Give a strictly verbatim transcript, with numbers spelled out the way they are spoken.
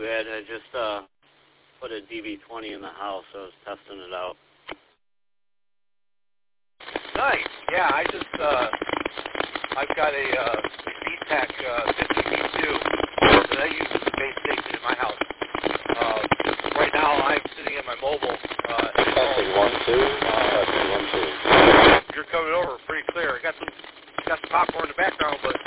bad. I just uh, put a D B twenty in the house. So I was testing it out. Nice. Yeah, I just, uh, I've got a uh, D TAC uh, fifty B two that I use as a base station in my house. Uh, right now, I'm sitting in my mobile. Uh, Testing one, two. Testing one, two. You're coming over pretty clear. I got some, got some popcorn in the background, but